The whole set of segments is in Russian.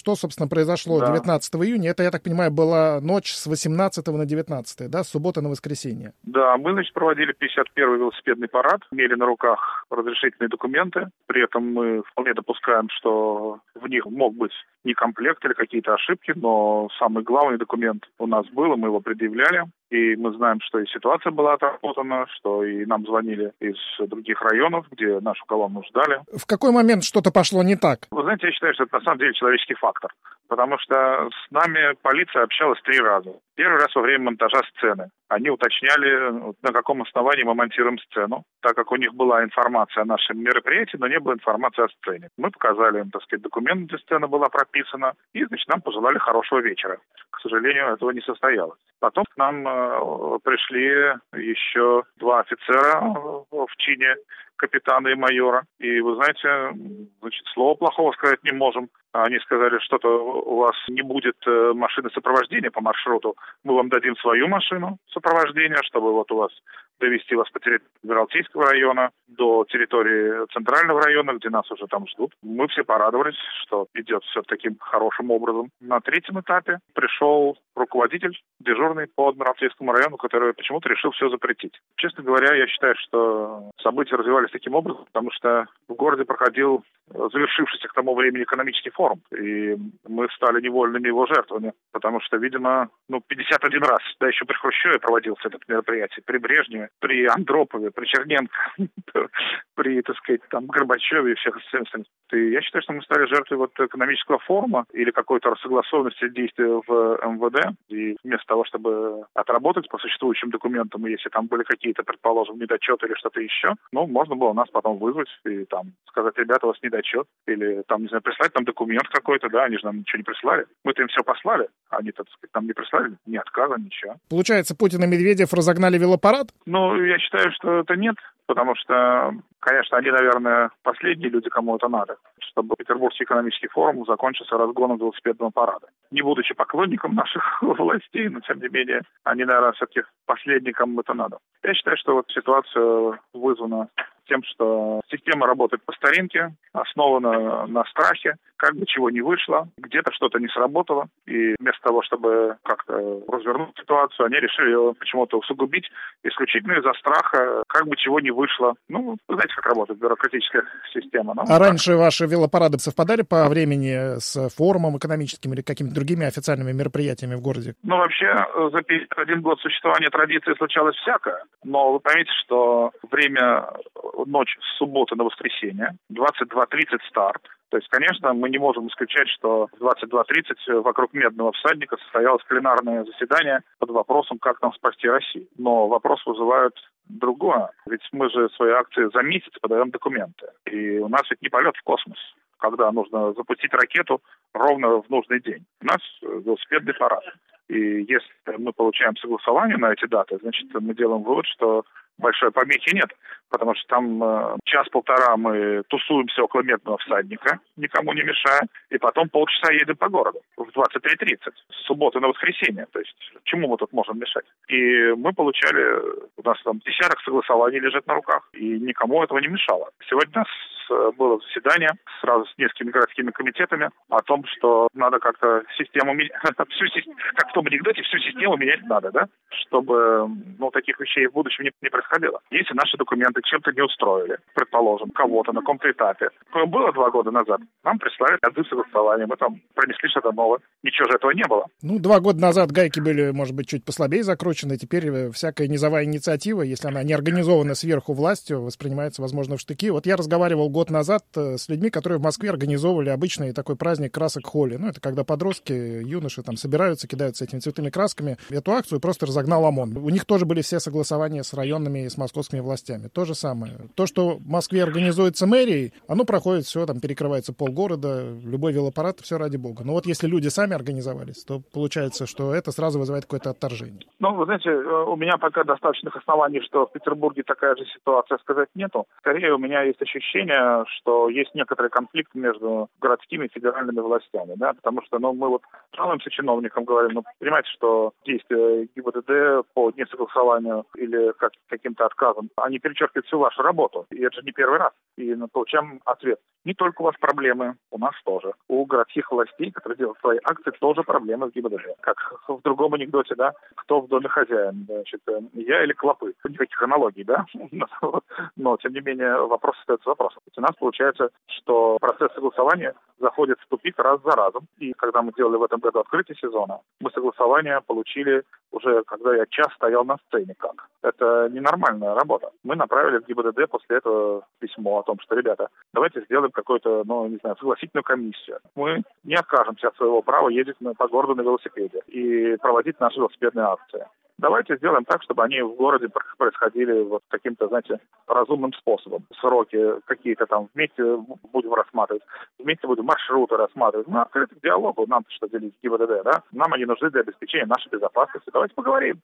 что, собственно, произошло 19 июня. Это, я так понимаю, была ночь с 18 на 19, да, с субботы на воскресенье. Да, мы, значит, проводили 51-й велосипедный парад, имели на руках разрешительные документы. При этом мы вполне допускаем, что в них мог быть некомплект или какие-то ошибки, но самый главный документ у нас был, и мы его предъявляли. И мы знаем, что и ситуация была отработана, что и нам звонили из других районов, где нашу колонну ждали. В какой момент что-то пошло не так? Вы знаете, я считаю, что это на самом деле человеческий фактор. Потому что с нами полиция общалась 3 раза. Первый раз во время монтажа сцены. Они уточняли, на каком основании мы монтируем сцену, так как у них была информация о нашем мероприятии, но не было информации о сцене. Мы показали им, так сказать, документ, где сцена была прописана, и, значит, нам пожелали хорошего вечера. К сожалению, этого не состоялось. Потом к нам пришли еще 2 офицера в чине капитана и майора. И, вы знаете, значит, слова плохого сказать не можем. Они сказали, что-то у вас не будет машины сопровождения по маршруту. Мы вам дадим свою машину сопровождения, чтобы вот у вас довести вас по территории Адмиралтейского района до территории Центрального района, где нас уже там ждут. Мы все порадовались, что идет все таким хорошим образом. На 3-м этапе пришел руководитель дежурный по Адмиралтейскому району, который почему-то решил все запретить. Честно говоря, я считаю, что события развивались таким образом, потому что в городе проходил завершившийся к тому времени экономический форум, и мы стали невольными его жертвами, потому что, видимо, 51 раз, да, еще при Хрущеве проводился это мероприятие, при Брежневе, при Андропове, при Черненко, при, так сказать, там, Горбачеве и всех остальных. И я считаю, что мы стали жертвой вот экономического форума или какой-то рассогласованности действий в МВД, и вместо того, чтобы отработать по существующим документам, если там были какие-то, предположим, недочеты или что-то еще, можно было нас потом вызвать и там сказать: ребята, у вас недочет, или там, не знаю, прислать нам документ какой-то, да, они же нам ничего не прислали. Мы-то им все послали, а они, так сказать, нам не прислали ни отказа, ничего. Получается, Путин и Медведев разогнали велопарад? Я считаю, что это нет, потому что, конечно, они, наверное, последние люди, кому это надо, чтобы Петербургский экономический форум закончился разгоном велосипедного парада. Не будучи поклонником наших властей, но, тем не менее, они, наверное, все-таки последние, кому это надо. Я считаю, что вот ситуация вызвана тем, что система работает по старинке, основана на страхе, как бы чего не вышло, где-то что-то не сработало, и вместо того, чтобы как-то развернуть ситуацию, они решили ее почему-то усугубить исключительно из-за страха, как бы чего не вышло. Вы знаете, как работает бюрократическая система. А раньше ваши велопарады совпадали по времени с форумом экономическим или какими-то другими официальными мероприятиями в городе? Вообще, за 51 год существования традиции случалось всякое, но вы поймите, что время ночь с субботы на воскресенье, 22:30 старт. То есть, конечно, мы не можем исключать, что в 22:30 вокруг Медного всадника состоялось пленарное заседание под вопросом, как нам спасти Россию. Но вопрос вызывает другое. Ведь мы же свои акции за месяц подаем документы. И у нас ведь не полет в космос, когда нужно запустить ракету ровно в нужный день. У нас велосипедный парад. И если мы получаем согласование на эти даты, значит, мы делаем вывод, что большой помехи нет, потому что там час-полтора мы тусуемся около Медного всадника, никому не мешая, и потом полчаса едем по городу в 23:30, с субботы на воскресенье. То есть чему мы тут можем мешать? И мы получали, у нас там десяток согласований лежит на руках, и никому этого не мешало. Сегодня у нас было заседание сразу с несколькими городскими комитетами о том, что надо как-то систему менять, как в том анекдоте, всю систему менять надо, да, чтобы таких вещей в будущем не происходило. Если наши документы чем-то не устроили, предположим, кого-то на каком-то этапе, было 2 года назад, нам прислали отзыв согласования, мы там принесли что-то новое. Ничего же этого не было. 2 года назад гайки были, может быть, чуть послабее закручены, теперь всякая низовая инициатива, если она не организована сверху властью, воспринимается, возможно, в штыки. Вот я разговаривал год назад с людьми, которые в Москве организовывали обычный такой праздник красок Холли. Это когда подростки, юноши там собираются, кидаются этими цветными красками. Эту акцию просто разогнал ОМОН. У них тоже были все согласования с районными и с московскими властями. То же самое. То, что в Москве организуется мэрией, оно проходит все, там перекрывается полгорода, любой велопарад, все ради бога. Но вот если люди сами организовались, то получается, что это сразу вызывает какое-то отторжение. Вы знаете, у меня пока достаточных оснований, что в Петербурге такая же ситуация, сказать нету. Скорее, у меня есть ощущение, что есть некоторый конфликт между городскими и федеральными властями, да, потому что, мы вот жалуемся чиновникам, говорим, понимаете, что действия ГИБДД по несогласованию или каким-то отказам, они перечеркивают всю вашу работу. И это же не первый раз. И мы получаем ответ. Не только у вас проблемы, у нас тоже. У городских властей, которые делают свои акции, тоже проблемы с ГИБДД. Как в другом анекдоте, да, кто в доме хозяин, значит, я или клопы. Никаких аналогий, да. Но, тем не менее, вопрос остается вопросом. У нас получается, что процесс согласования заходит в тупик раз за разом. И когда мы делали в этом году открытие сезона, мы согласование получили уже, когда я час стоял на сцене. Как? Это ненормальная работа. Мы направили в ГИБДД после этого письмо о том, что, ребята, давайте сделаем какую-то, согласительную комиссию. Мы не откажемся от своего права ездить по городу на велосипеде и проводить наши велосипедные акции. Давайте сделаем так, чтобы они в городе происходили вот каким-то, разумным способом. Сроки какие-то там вместе будем рассматривать, вместе будем маршруты рассматривать. Открыты к диалогу, нам что делить с ГИБДД, да? Нам они нужны для обеспечения нашей безопасности. Давайте поговорим.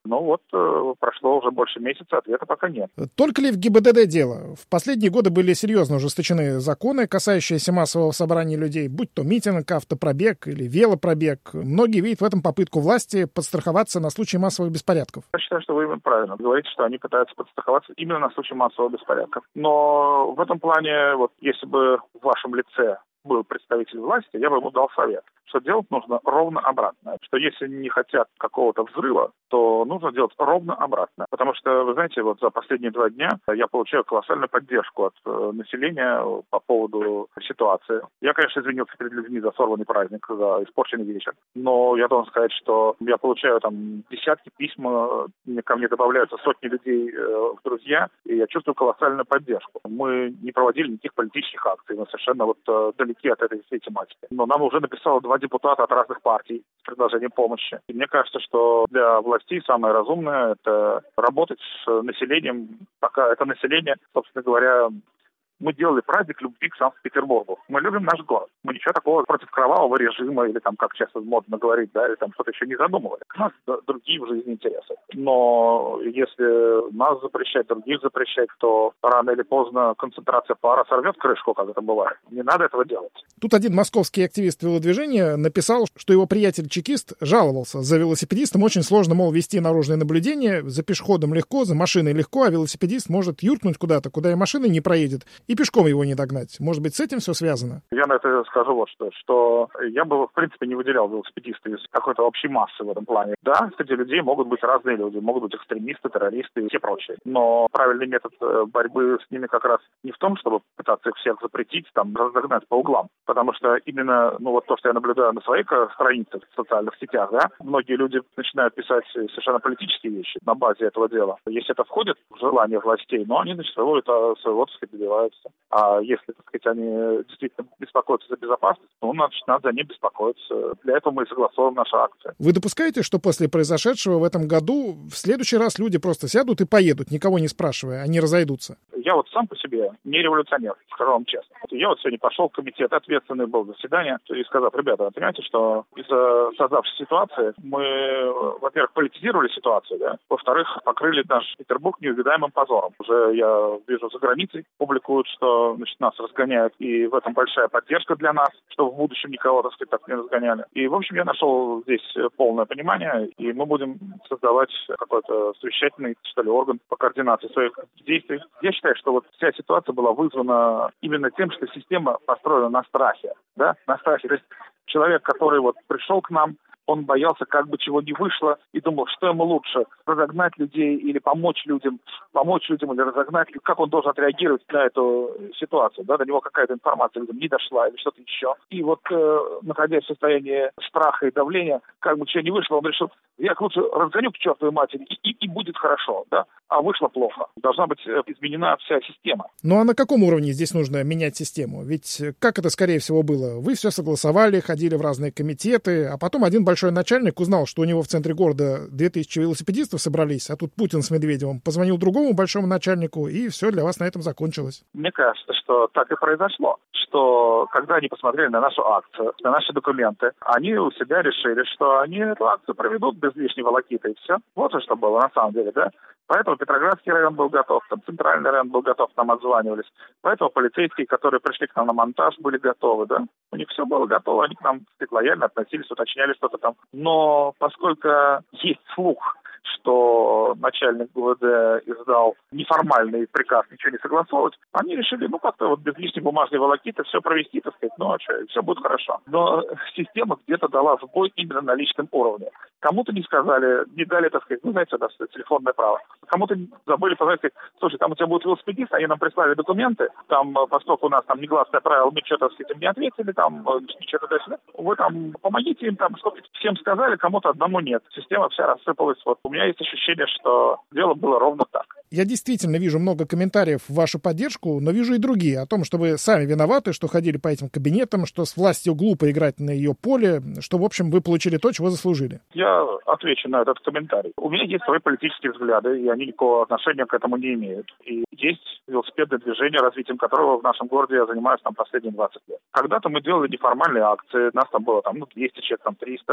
Прошло уже больше месяца, ответа пока нет. Только ли в ГИБДД дело? В последние годы были серьезно ужесточены законы, касающиеся массового собрания людей, будь то митинг, автопробег или велопробег. Многие видят в этом попытку власти подстраховаться на случай массовых беспорядков. Я считаю, что вы правильно говорите, что они пытаются подстраховаться именно на случай массового беспорядка. Но в этом плане, если бы в вашем лице был представитель власти, я бы ему дал совет, что делать нужно ровно обратное. Что если не хотят какого-то взрыва, то нужно делать ровно обратное. Потому что, вы знаете, за последние 2 дня я получаю колоссальную поддержку от населения по поводу ситуации. Я, конечно, извинился перед людьми за сорванный праздник, за испорченный вечер. Но я должен сказать, что я получаю десятки писем, ко мне добавляются сотни людей в друзья, и я чувствую колоссальную поддержку. Мы не проводили никаких политических акций, мы совершенно далеки от этой всей тематики. Но нам уже написало 2 депутата от разных партий с предложением помощи. И мне кажется, что для властей самое разумное – это работать с населением, пока это население, собственно говоря, мы делали праздник любви к Санкт-Петербургу. Мы любим наш город. Мы ничего такого против кровавого режима или как сейчас модно говорить, да, или что-то еще не задумывали. У нас другие в жизни интересы. Но если нас запрещать, других запрещать, то рано или поздно концентрация пара сорвет крышку, как это бывает. Не надо этого делать. Тут один московский активист велодвижения написал, что его приятель-чекист жаловался. За велосипедистом очень сложно, вести наружное наблюдение, за пешеходом легко, за машиной легко, а велосипедист может юркнуть куда-то, куда и машина не проедет, и пешком его не догнать. Может быть, с этим все связано? Я на это скажу что я бы, в принципе, не выделял велосипедиста из какой-то общей массы в этом плане. Да, среди людей могут быть разные люди, могут быть экстремисты, террористы и все прочие. Но правильный метод борьбы с ними как раз не в том, чтобы пытаться их всех запретить, разогнать по углам. Потому что именно, то, что я наблюдаю на своих страницах в социальных сетях, да, многие люди начинают писать совершенно политические вещи на базе этого дела. Если это входит в желание властей, они, своего добиваются. А если, они действительно беспокоятся за безопасность, надо за них беспокоиться. Для этого мы и согласовываем наши акции. Вы допускаете, что после произошедшего в этом году в следующий раз люди просто сядут и поедут, никого не спрашивая, они разойдутся? Я сам по себе не революционер, скажу вам честно. Я сегодня пошел в комитет, ответственный был за заседание, и сказал: ребята, понимаете, что из-за создавшейся ситуации мы, во-первых, политизировали ситуацию, да? Во-вторых, покрыли наш Петербург неувидаемым позором. Уже я вижу за границей, публикуют, что нас разгоняют, и в этом большая поддержка для нас, что в будущем никого, так не разгоняли. И, в общем, я нашел здесь полное понимание, и мы будем создавать какой-то совещательный, орган по координации своих действий. Я считаю, что вся ситуация была вызвана именно тем, что система построена на страхе, да, на страхе. То есть человек, который пришел к нам, он боялся, как бы чего не вышло, и думал, что ему лучше, разогнать людей или помочь людям или разогнать, как он должен отреагировать на эту ситуацию, да, до него какая-то информация не дошла или что-то еще. И находясь в состоянии страха и давления, как бы чего не вышло, он решил: я лучше разгоню к чертовой матери, и будет хорошо, да, а вышло плохо. Должна быть изменена вся система. А на каком уровне здесь нужно менять систему? Ведь как это, скорее всего, было? Вы все согласовали, ходили в разные комитеты, а потом один большой большой начальник узнал, что у него в центре города 2000 велосипедистов собрались, а тут Путин с Медведевым, позвонил другому большому начальнику, и все для вас на этом закончилось. Мне кажется, что так и произошло, что когда они посмотрели на нашу акцию, на наши документы, они у себя решили, что они эту акцию проведут без лишней волокиты, и все. Вот же что было на самом деле, да? Поэтому Петроградский район был готов, там Центральный район был готов, нам отзванивались. Поэтому полицейские, которые пришли к нам на монтаж, были готовы, да? У них все было готово, они к нам лояльно относились, уточняли что-то там. Но поскольку есть слух, что начальник ГУВД издал неформальный приказ ничего не согласовывать, они решили, как-то вот без лишней бумажной волокиты все провести, так сказать, все будет хорошо. Но система где-то дала сбой именно на личном уровне. Кому-то не сказали, не дали, так сказать, знаете, телефонное право. Кому-то забыли сказать, слушай, там у тебя будет велосипедист, они нам прислали документы, там, поскольку у нас там негласное правило, мы что-то, так сказать, им не ответили, там, ничего туда-сюда. Вы там помогите им, там, сколько всем сказали, кому-то одному нет. Система вся рассыпалась. Вот у меня есть ощущение, что дело было ровно так. Я действительно вижу много комментариев в вашу поддержку, но вижу и другие о том, что вы сами виноваты, что ходили по этим кабинетам, что с властью глупо играть на ее поле, что, в общем, вы получили то, чего заслужили. Я отвечу на этот комментарий. У меня есть свои политические взгляды, и они никакого отношения к этому не имеют. И есть велосипедное движение, развитием которого в нашем городе я занимаюсь там последние 20 лет. Когда-то мы делали неформальные акции, нас там было 200 человек, 300,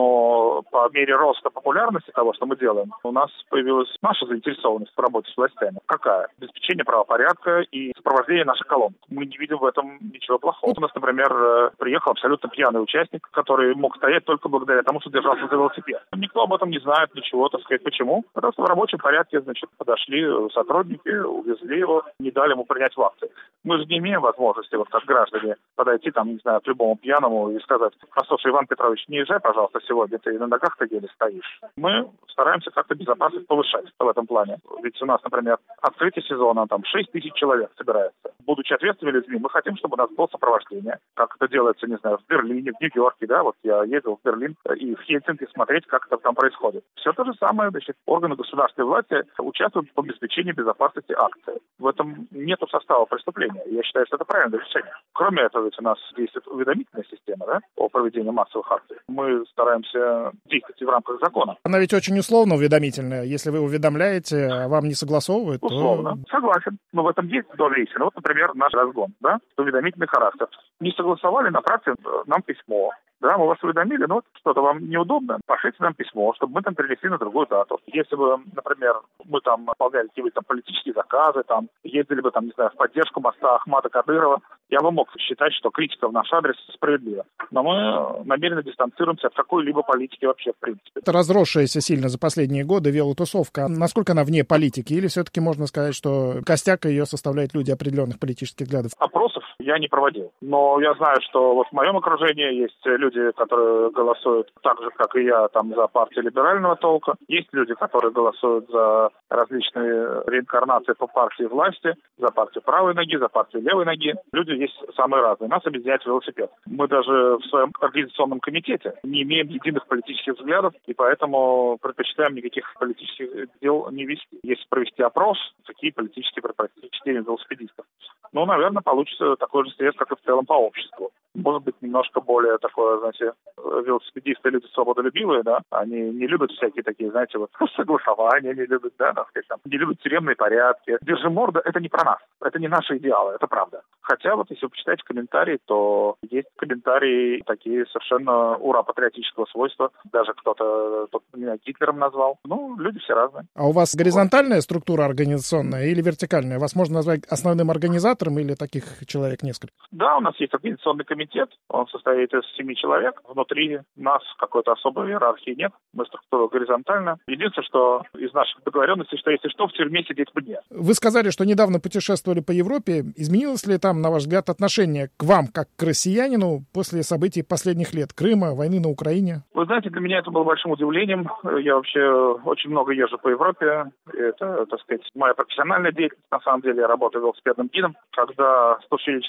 но по мере роста популярности того, что мы делаем, у нас появилась наша заинтересованность в работе с властями. Какая? Обеспечение правопорядка и сопровождение наших колонн. Мы не видим в этом ничего плохого. У нас, например, приехал абсолютно пьяный участник, который мог стоять только благодаря тому, что держался за велосипед. Никто об этом не знает, ничего, так сказать. Почему? Потому что в рабочем порядке, подошли сотрудники, увезли его, не дали ему принять в акции. Мы же не имеем возможности, как граждане, подойти, к любому пьяному и сказать: послушай, Иван Петрович, не езжай, пожалуйста, сегодня, ты на ногах-то еле стоишь. Мы стараемся как-то безопасность повышать в этом плане. Ведь у нас, например, открытие сезона, 6 тысяч человек собирается. Будучи ответственными людьми, мы хотим, чтобы у нас было сопровождение, как это делается, в Берлине, в Нью-Йорке, да, вот я ездил в Берлин и в Хельсинки смотреть, как это там происходит. Все то же самое, органы государственной власти участвуют в обеспечении безопасности акции. В этом нет состава преступления. Я считаю, что это правильное решение. Кроме этого, ведь у нас действует уведомительная система, да, по проведению массовых акций. Мы стараемся действовать в рамках закона. Она ведь очень условно уведомительная. Если вы уведомляете, а вам не согласовывают, условно. то... Согласен. Но в этом есть доля истины. Вот, например, наш разгон, да, уведомительный характер. Не согласовали, направьте нам письмо. Да, мы вас уведомили, что-то вам неудобно, пошлите нам письмо, чтобы мы там перенесли на другую дату. Если бы, например, мы там выполняли какие-то политические заказы, ездили бы, в поддержку моста Ахмата Кадырова, я бы мог считать, что критика в наш адрес справедлива. Но мы намеренно дистанцируемся от какой-либо политики вообще, в принципе. Это разросшаяся сильно за последние годы велотусовка. Насколько она вне политики? Или все-таки можно сказать, что костяк ее составляют люди определенных политических взглядов? Опросов я не проводил. Но я знаю, что в моем окружении есть люди, которые голосуют так же, как и я, за партию либерального толка. Есть люди, которые голосуют за различные реинкарнации по партии власти, за партию правой ноги, за партию левой ноги. Люди есть самые разные. Нас объединяет велосипед. Мы даже в своем организационном комитете не имеем единых политических взглядов, и поэтому предпочитаем никаких политических дел не вести. Если провести опрос, какие политические предпочтения велосипедистов, наверное, получится такой же срез, как и в целом по обществу. Может быть, немножко более такое, велосипедисты люди свободолюбивые, да, они не любят всякие такие, согласования, не любят, не любят тюремные порядки. Держи морду, это не про нас, это не наши идеалы, это правда. Хотя если вы почитаете комментарии, то есть комментарии такие совершенно ура-патриотического свойства. Даже кто-то меня Гитлером назвал. Люди все разные. А у вас горизонтальная структура организационная или вертикальная? Вас можно назвать основным организатором или таких человек несколько? Да, у нас есть организационный комитет. Он состоит из 7 человек. Внутри нас какой-то особой иерархии нет. Мы структура горизонтальная. Единственное, что из наших договоренностей, что если что, в тюрьме сидеть мне. Вы сказали, что недавно путешествовали по Европе. Изменилось ли там, на ваш взгляд, отношение к вам, как к россиянину, после событий последних лет Крыма, войны на Украине? Вы знаете, для меня это было большим удивлением. Я вообще очень много езжу по Европе. Это, моя профессиональная деятельность. На самом деле, я работаю велосипедным гидом. Когда случились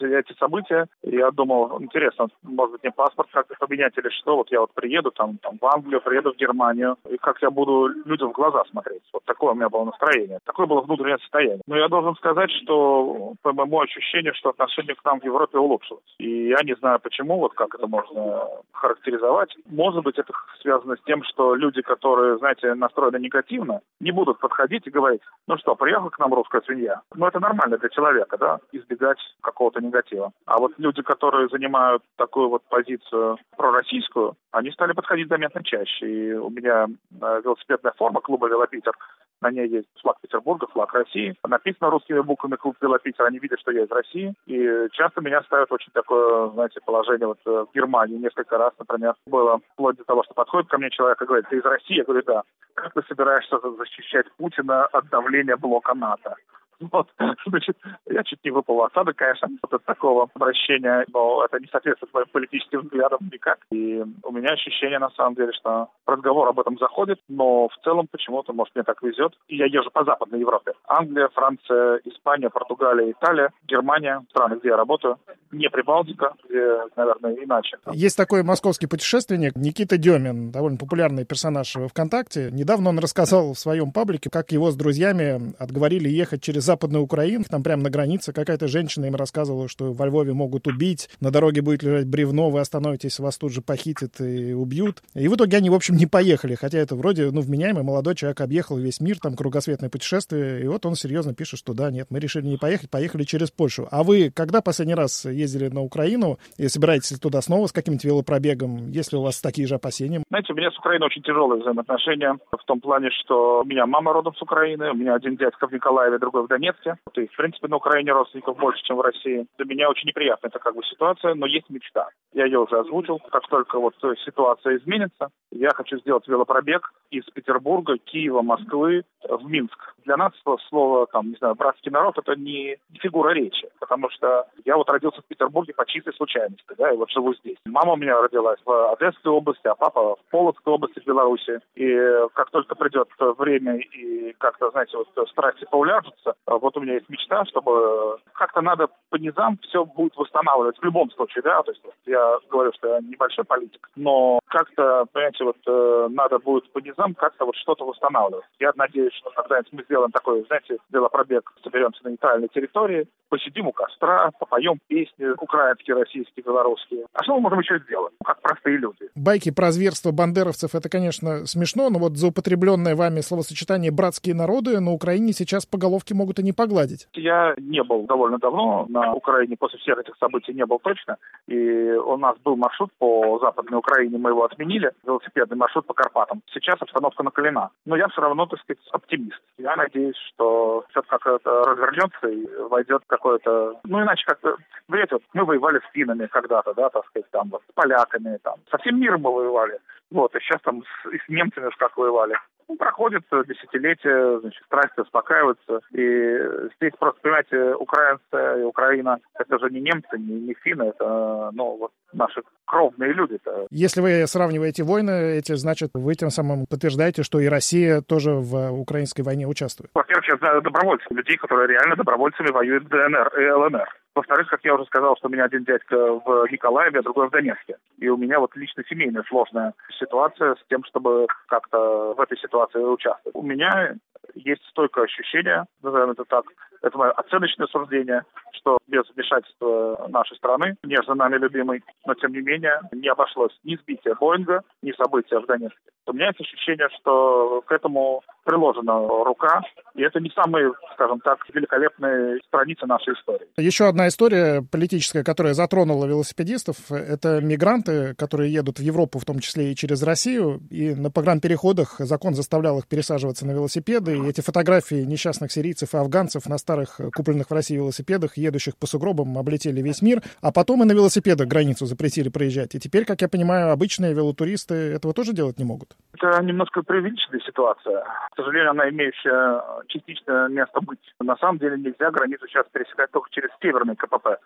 эти события, и я думал, интересно, может быть, мне паспорт как-то поменять или что, вот я вот приеду там в Англию, приеду в Германию, и как я буду людям в глаза смотреть. Вот такое у меня было настроение, такое было внутреннее состояние. Но я должен сказать, что по моему ощущению, что отношение к нам в Европе улучшилось. И я не знаю почему, вот как это можно характеризовать. Может быть, это связано с тем, что люди, которые, знаете, настроены негативно, не будут подходить и говорить, ну что, приехала к нам русская свинья. Ну, это нормально для человека, да, избегать какого-то негатива. А вот люди, которые занимают такую вот позицию пророссийскую, они стали подходить заметно чаще. И у меня велосипедная форма клуба «Велопитер», на ней есть флаг Петербурга, флаг России. Написано русскими буквами «Клуб Велопитер». Они видят, что я из России. И часто меня ставят очень такое, знаете, положение. Вот в Германии несколько раз, например, было вплоть до того, что подходит ко мне человек и говорит: ты из России? Я говорю: да. Как ты собираешься защищать Путина от давления блока НАТО? Вот, значит, я чуть не выпал в осадок, конечно, от такого обращения, но это не соответствует моим политическим взглядам никак. И у меня ощущение, на самом деле, что разговор об этом заходит, но в целом почему-то, может, мне так везет. И я езжу по Западной Европе. Англия, Франция, Испания, Португалия, Италия, Германия, страны, где я работаю. Не Прибалтика, где, наверное, иначе. Есть такой московский путешественник Никита Демин, довольно популярный персонаж в ВКонтакте. Недавно он рассказал в своем паблике, как его с друзьями отговорили ехать через Западную Украину. Там прямо на границе какая-то женщина им рассказывала, что во Львове могут убить, на дороге будет лежать бревно, вы остановитесь, вас тут же похитят и убьют. И в итоге они, в общем, не поехали, хотя это вроде, вменяемый молодой человек объехал весь мир, там кругосветное путешествие, и вот он серьезно пишет, что да, нет, мы решили не поехать, поехали через Польшу. А вы когда последний раз ездили на Украину и собираетесь ли туда снова с каким-нибудь велопробегом, есть ли у вас такие же опасения? Знаете, у меня с Украиной очень тяжелые взаимоотношения в том плане, что у меня мама родом с Украины, у меня один дядька в Николаеве, другой в Донецке. И, в принципе, на Украине родственников больше, чем в России. Для меня очень неприятная эта ситуация, но есть мечта. Я ее уже озвучил. Как только ситуация изменится, я хочу сделать велопробег из Петербурга, Киева, Москвы в Минск. Для нас слово, братский народ, это не фигура речи, потому что я родился в Петербурге по чистой случайности, да, и живу здесь. Мама у меня родилась в Одесской области, а папа в Полоцкой области, в Беларуси. И как только придет время и как-то, страсти поуляжутся, у меня есть мечта, чтобы как-то надо по низам все будет восстанавливать в любом случае, да, то есть я говорю, что я небольшой политик, но как-то, понимаете, надо будет по низам как-то что-то восстанавливать. Я надеюсь, что когда-нибудь мы сделаем такой, велопробег, соберемся на нейтральной территории, посидим у костра, попоем песни украинские, российские, белорусские. А что мы можем еще сделать? Как простые люди. Байки про зверство бандеровцев — это, конечно, смешно, но за употребленное вами словосочетание «братские народы» на Украине сейчас по головке могут и не погладить. Я не был довольно давно на Украине, после всех этих событий не был точно, и у нас был маршрут по Западной Украине, мы его отменили, велосипедный маршрут по Карпатам. Сейчас обстановка накалена, но я все равно, оптимист. Я надеюсь, что все-таки как-то развернется и войдет какое-то... иначе как-то... Видите, мы воевали с финнами когда-то, да, с поляками, со всем миром мы воевали. И сейчас с немцами уж как воевали. Проходит десятилетия, страсти успокаиваются. И здесь просто, понимаете, украинцы и Украина, это же не немцы, не финны, это, наши кровные люди-то. Если вы сравниваете войны эти, значит, вы тем самым подтверждаете, что и Россия тоже в украинской войне участвует. Во-первых, я знаю добровольцев, людей, которые реально добровольцами воюют в ДНР и ЛНР. Во-вторых, как я уже сказал, что у меня один дядька в Николаеве, а другой в Донецке. И у меня лично семейная сложная ситуация с тем, чтобы как-то в этой ситуации участвовать. У меня есть стойкое ощущение, назовем это так, это мое оценочное суждение, что без вмешательства нашей страны, нежно нами любимой, но тем не менее не обошлось ни сбитие Боинга, ни события в Донецке. У меня есть ощущение, что к этому приложена рука, и это не самые, скажем так, великолепные страницы нашей истории. Еще одна история политическая, которая затронула велосипедистов, это мигранты, которые едут в Европу, в том числе и через Россию, и на погранпереходах закон заставлял их пересаживаться на велосипеды, и эти фотографии несчастных сирийцев и афганцев на старых, купленных в России велосипедах, едущих по сугробам, облетели весь мир, а потом и на велосипедах границу запретили проезжать. И теперь, как я понимаю, обычные велотуристы этого тоже делать не могут. Это немножко преувеличенная ситуация. К сожалению, она имеющая частично место быть. На самом деле нельзя границу сейчас пересекать только через северный КПП.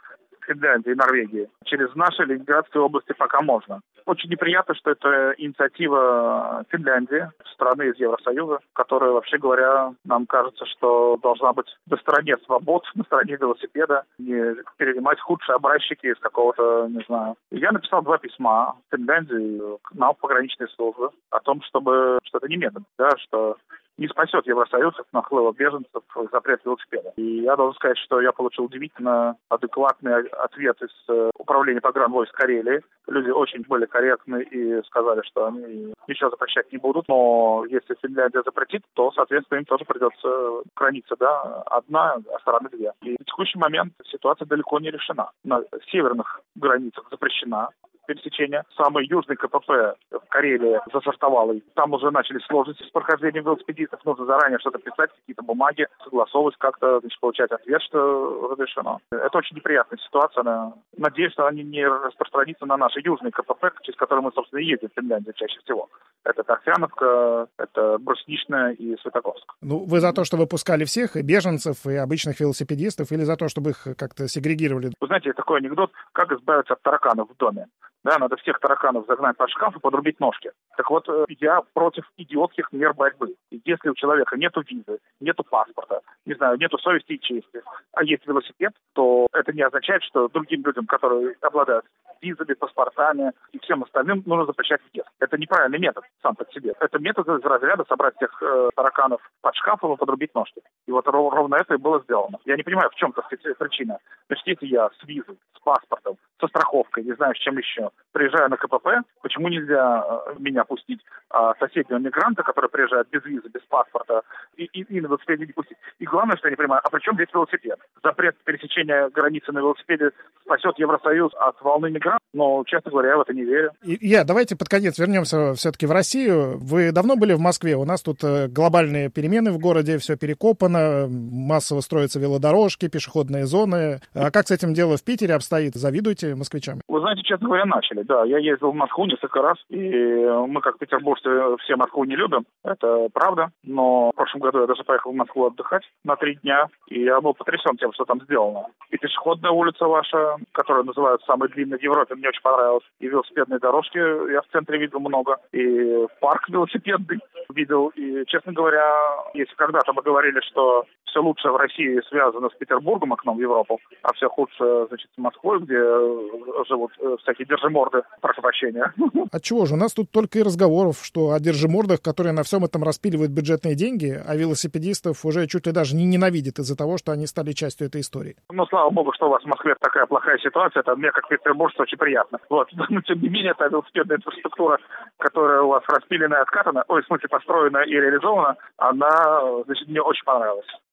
Финляндии и Норвегии. Через наши Ленинградской области пока можно. Очень неприятно, что это инициатива Финляндии, страны из Евросоюза, которая, вообще говоря, нам кажется, что должна быть на стороне свобод, на стороне велосипеда, не перенимать худшие образчики из какого-то, не знаю. Я написал 2 письма в Финляндии на пограничные службы о том, что это не метод, да, что не спасет Евросоюз от наплыва беженцев запрет велосипеда. И я должен сказать, что я получил удивительно адекватный ответ из управления погранвойск Карелии. Люди очень были корректны и сказали, что они ничего запрещать не будут. Но если Финляндия запретит, то, соответственно, им тоже придется граница, да, одна, а стороны 2. И в текущий момент ситуация далеко не решена. На северных границах запрещена пересечения. Самый южный КПП в Карелии застартовал. И там уже начались сложности с прохождением велосипедистов. Нужно заранее что-то писать, какие-то бумаги, согласовывать как-то, получать ответ, что разрешено. Это очень неприятная ситуация. Надеюсь, что они не распространится на наши южные КПП, через которые мы, собственно, и едем в Финляндию чаще всего. Это Торфяновка, это Брусничная и Светогорск. Ну, вы за то, что выпускали всех, и беженцев, и обычных велосипедистов, или за то, чтобы их как-то сегрегировали? Вы знаете, такой анекдот, как избавиться от тараканов в доме. Да, надо всех тараканов загнать под шкаф и подрубить ножки. Так вот, я против идиотских мер борьбы. Если у человека нету визы, нету паспорта, не знаю, нету совести и чести, а есть велосипед, то это не означает, что другим людям, которые обладают визами, паспортами и всем остальным, нужно запрещать въезд. Это неправильный метод сам по себе. Это метод из разряда собрать всех тараканов под шкафом и подрубить ножки. И вот ровно это и было сделано. Я не понимаю, в чем, так сказать, причина. Значит, если я с визой, с паспортом, со страховкой, не знаю, с чем еще, приезжаю на КПП, почему нельзя меня пустить, а соседнего мигранта, который приезжает без визы, без паспорта, и на велосипеде не пустить? И главное, что я не понимаю, а при чем здесь велосипед? Запрет пересечения границы на велосипеде спасет Евросоюз от волны мигрантов? Но, честно говоря, я в это не верю. Давайте под конец вернемся все-таки в Россию. Вы давно были в Москве? У нас тут глобальные перемены в городе, все перекопано, массово строятся велодорожки, пешеходные зоны. А как с этим дело в Питере обстоит? Завидуете москвичам? Вы знаете, честно говоря, начали. Да, я ездил в Москву несколько раз, и мы, как петербуржцы, все Москву не любим. Это правда. Но в прошлом году я даже поехал в Москву отдыхать на 3 дня, и я был потрясен тем, что там сделано. И пешеходная улица ваша, которую называют самой длинной в Европе, мне очень понравилось. И велосипедные дорожки я в центре видел много. И парк велосипедный видел. И, честно говоря, если когда-то мы говорили, что все лучшее в России связано с Петербургом, окном в Европу, а все худшее, значит, с Москвой, где живут всякие держиморды, прошу прощения. Отчего же? У нас тут только и разговоров, что о держимордах, которые на всем этом распиливают бюджетные деньги, а велосипедистов уже чуть ли даже не ненавидят из-за того, что они стали частью этой истории. Ну, слава богу, что у вас в Москве такая плохая ситуация. Это мне, как петербуржцу, очень приятно. Вот. Но, тем не менее, эта велосипедная инфраструктура, которая у вас распилена и откатана, в смысле, построена и реализована, она, значит, мне очень понравилась.